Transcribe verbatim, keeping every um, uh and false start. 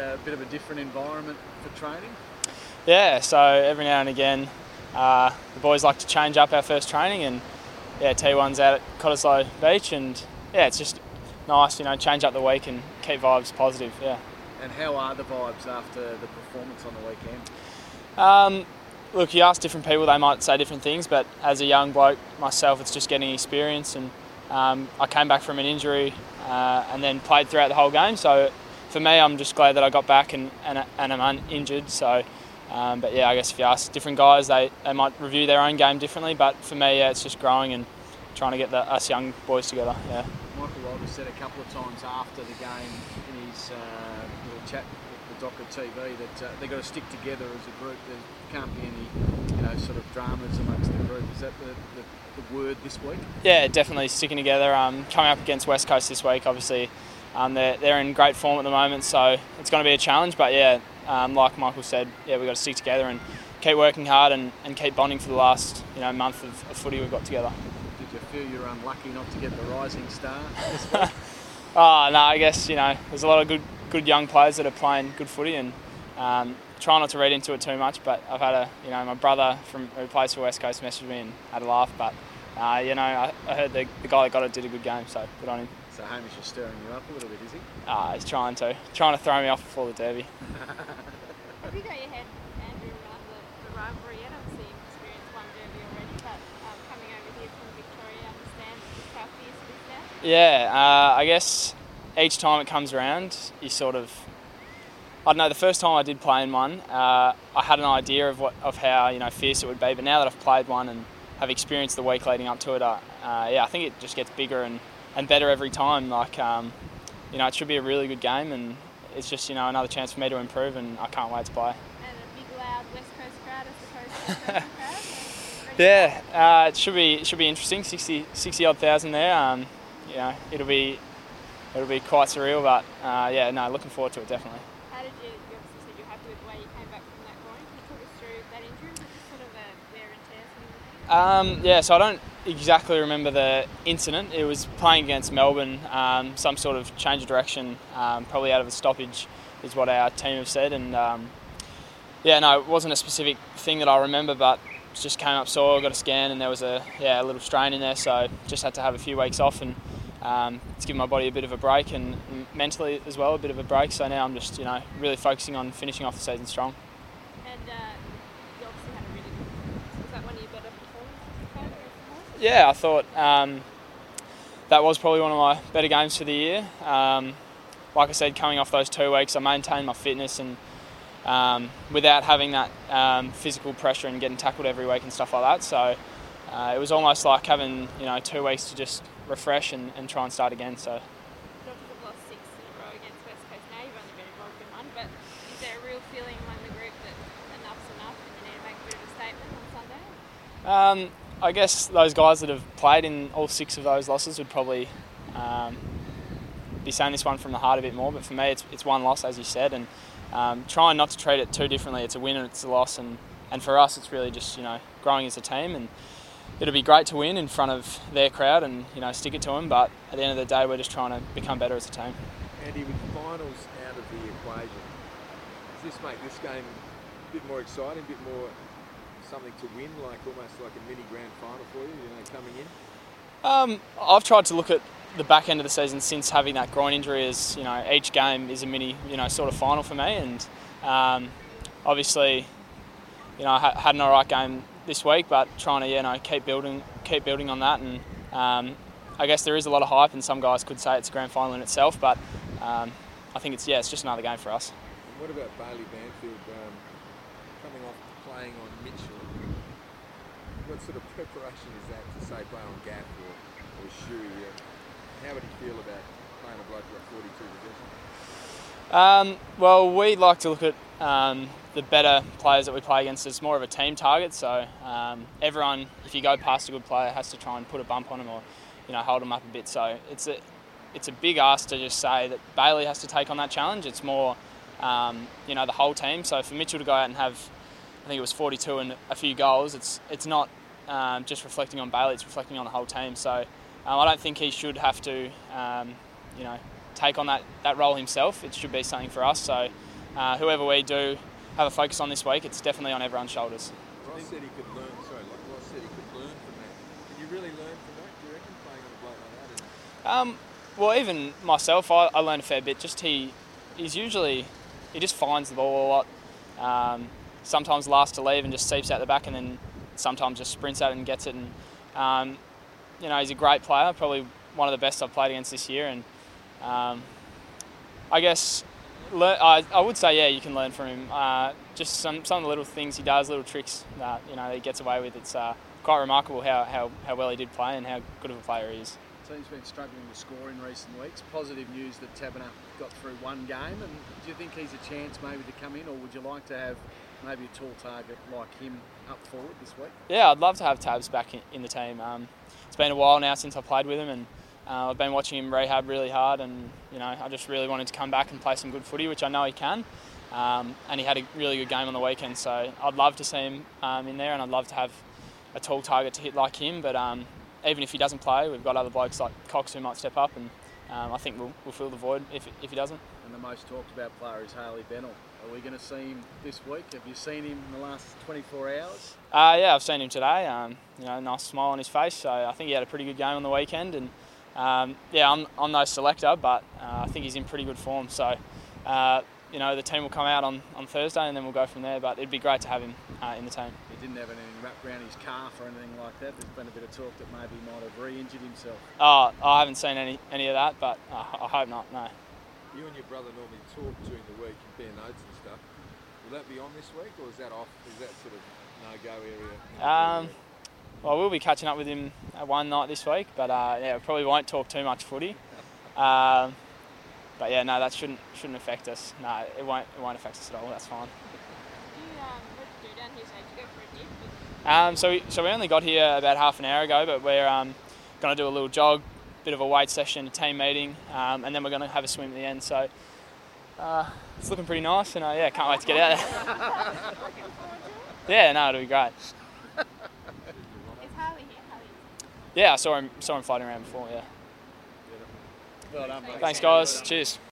a bit of a different environment for training? Yeah, so every now and again, uh, the boys like to change up our first training, and yeah, T one's out at Cottesloe Beach, and yeah, it's just nice, you know, change up the week and keep vibes positive. Yeah. And how are the vibes after the performance on the weekend? Um, look, you ask different people, they might say different things, but as a young bloke myself, it's just getting experience, and um, I came back from an injury uh, and then played throughout the whole game. So for me, I'm just glad that I got back and, and, and I'm uninjured. So, um, but yeah, I guess if you ask different guys, they, they might review their own game differently. But for me, yeah, it's just growing and trying to get the, us young boys together. Yeah. Michael Walter said a couple of times after the game in his uh, little chat with the Docker T V that uh, they've got to stick together as a group. There can't be any, you know, sort of dramas amongst the group. Is that the, the, the word this week? Yeah, definitely sticking together. Um, coming up against West Coast this week, obviously, um, they're they're in great form at the moment, so it's going to be a challenge. But yeah, um, like Michael said, yeah, we've got to stick together and keep working hard and, and keep bonding for the last you know month of, of footy we've got together. Did you feel you were unlucky not to get the rising star this week? Oh no, I guess you know there's a lot of good good young players that are playing good footy, and um, try not to read into it too much. But I've had a you know my brother from who plays for West Coast messaged me and had a laugh. But uh, you know I, I heard the, the guy that got it did a good game, so good on him. So Hamish is stirring you up a little bit, is he? Ah, uh, he's trying to trying to throw me off before the derby. Have you got your head, Andrew, around the, the rivalry yet? Obviously you've experienced one derby already, but um, coming over here from Victoria, understand just how fierce it is now? Yeah, uh, I guess each time it comes around, you sort of, I don't know, the first time I did play in one, uh, I had an idea of what of how you know fierce it would be, but now that I've played one and have experienced the week leading up to it, uh, uh, yeah, I think it just gets bigger and, and better every time. Like, um, you know, it should be a really good game, and it's just you know another chance for me to improve, and I can't wait to play. And a big loud West Coast crowd as opposed to the crowd. Yeah, uh, it should be it should be interesting. sixty, sixty odd thousand there. Um, you know, it'll be it'll be quite surreal, but uh, yeah, no, looking forward to it definitely. How did you? You obviously said you're happy with the way you came back from that groin. Can you talk us through that injury? Was it just sort of a wear and tear thing? Um, yeah, so I don't exactly remember the incident. It was playing against Melbourne, um, some sort of change of direction, um, probably out of a stoppage, is what our team have said. And um, yeah, no, it wasn't a specific thing that I remember, but it just came up sore. Got a scan, and there was a yeah a little strain in there, so just had to have a few weeks off and um, to give my body a bit of a break, and mentally as well a bit of a break. So now I'm just you know really focusing on finishing off the season strong. And uh, you obviously had a really good. Was that one of your better performances? Yeah, I thought um, that was probably one of my better games for the year. Um, like I said, coming off those two weeks, I maintained my fitness and um, without having that um, physical pressure and getting tackled every week and stuff like that. So uh, it was almost like having you know two weeks to just refresh and, and try and start again. So. Doctors have lost six in a row against West Coast now. You've only been involved in one, but is there a real feeling among the group that enough's enough and you need to make a bit of a statement on Sunday? Um, I guess those guys that have played in all six of those losses would probably um, be saying this one from the heart a bit more. But for me, it's it's one loss, as you said, and um, trying not to treat it too differently. It's a win and it's a loss, and, and for us, it's really just you know growing as a team. And it'll be great to win in front of their crowd and you know stick it to them. But at the end of the day, we're just trying to become better as a team. Andy, with finals out of the equation, does this make this game a bit more exciting, a bit more something to win, like almost like a mini grand final for you, you know, coming in? Um, I've tried to look at the back end of the season since having that groin injury as, you know, each game is a mini, you know, sort of final for me. And um, obviously, you know, I had an all right game this week, but trying to, you know, keep building, keep building on that. And um, I guess there is a lot of hype, and some guys could say it's a grand final in itself, but um, I think it's, yeah, it's just another game for us. And what about Bailey Banfield um, coming off playing on Mitchell? What sort of preparation is that to say play on Gaff or, or Shuey? Uh, how would he feel about playing a bloke like forty-two possession? Um, well, we like to look at um, the better players that we play against as more of a team target. So um, everyone, if you go past a good player, has to try and put a bump on him or you know hold him up a bit. So it's a it's a big ask to just say that Bailey has to take on that challenge. It's more um, you know the whole team. So for Mitchell to go out and have, I think it was forty-two and a few goals, it's it's not um, just reflecting on Bailey, it's reflecting on the whole team. So um, I don't think he should have to, um, you know, take on that, that role himself. It should be something for us. So uh, whoever we do have a focus on this week, it's definitely on everyone's shoulders. Ross said he could learn, sorry, like Ross said he could learn from that. Can you really learn from that, do you reckon, playing on a bloke like that? Um, well, even myself, I, I learned a fair bit. Just he, he's usually, he just finds the ball a lot. Um, sometimes last to leave and just seeps out the back, and then sometimes just sprints at it and gets it. And um, you know, he's a great player, probably one of the best I've played against this year. And um, I guess learn, I, I would say, yeah, you can learn from him. Uh, just some some of the little things he does, little tricks that you know that he gets away with. It's uh, quite remarkable how, how, how well he did play and how good of a player he is. Team's been struggling to score in recent weeks. Positive news that Taberner got through one game. And do you think he's a chance maybe to come in, or would you like to have maybe a tall target like him up forward this week? Yeah, I'd love to have Tabs back in, in the team. Um, it's been a while now since I played with him, and uh, I've been watching him rehab really hard. And you know, I just really wanted to come back and play some good footy, which I know he can. Um, and he had a really good game on the weekend, so I'd love to see him um, in there, and I'd love to have a tall target to hit like him. But um, even if he doesn't play, we've got other blokes like Cox who might step up, and um, I think we'll, we'll fill the void if, if he doesn't. And the most talked about player is Haley Bennell. Are we going to see him this week? Have you seen him in the last twenty-four hours? Uh, yeah, I've seen him today. Um, you know, nice smile on his face. So I think he had a pretty good game on the weekend. And um, yeah, I'm, I'm no selector, but uh, I think he's in pretty good form. So uh, you know, the team will come out on, on Thursday, and then we'll go from there. But it'd be great to have him uh, in the team. He didn't have anything wrapped around his calf or anything like that. There's been a bit of talk that maybe he might have re-injured himself. Oh, I haven't seen any any of that, but uh, I hope not. No. You and your brother normally talk during the week, compare notes and stuff. Will that be on this week, or is that off? Is that sort of no-go area? Um, well, we'll be catching up with him at one night this week, but uh, yeah, we probably won't talk too much footy. Um, but yeah, no, that shouldn't shouldn't affect us. No, it won't it won't affect us at all. That's fine. Do you, um, what did you do down here? So did you go for a dip? Um, so we so we only got here about half an hour ago, but we're um, going to do a little jog, bit of a weight session, a team meeting, um, and then we're going to have a swim at the end. So uh, it's looking pretty nice, and uh, yeah, can't wait to get out there. Looking forward to it? Yeah, no, it'll be great. Is Harley here? Harley. Yeah, I saw him saw him fighting around before. Yeah. Well done, mate. Thanks, guys. Cheers.